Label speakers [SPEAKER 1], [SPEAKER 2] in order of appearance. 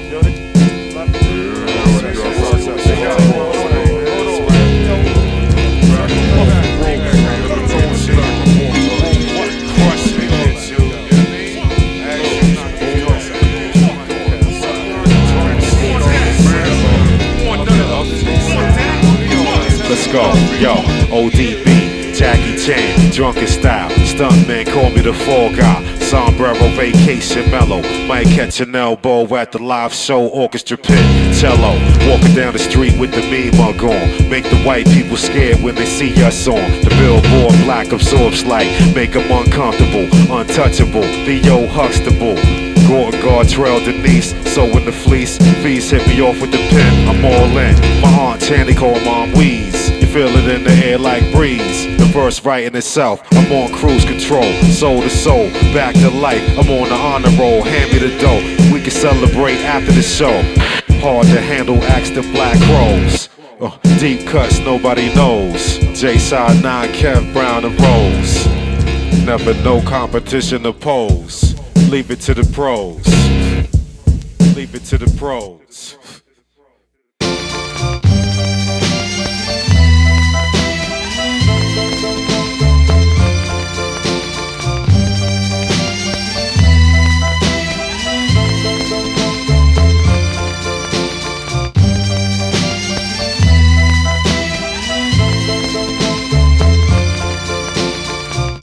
[SPEAKER 1] Let's go, yo, ODB, Jackie Chan, drunken style, stuntman call me the fall guy, sombrero, vacation mellow, might catch an elbow at the live show, orchestra pit, cello, walking down the street with the mean mug on, make the white people scared when they see us on, the billboard black absorbs light, make them uncomfortable, untouchable, Theo Huxtable, Gordon Gartrell, Denise, so in the fleece, fees hit me off with the pen, I'm all in, my aunt Channy call Mom Wheeze, you feel it in the air like breeze, the verse writing itself, I'm on cruise control, soul to soul, back to life, I'm on the honor roll, hand me the dough, we can celebrate after the show, hard to handle, axe the Black Crows, deep cuts nobody knows, J-Side 9, Kev Brown and Rose, never no competition to pose. Leave it to the pros. Leave it to the pros.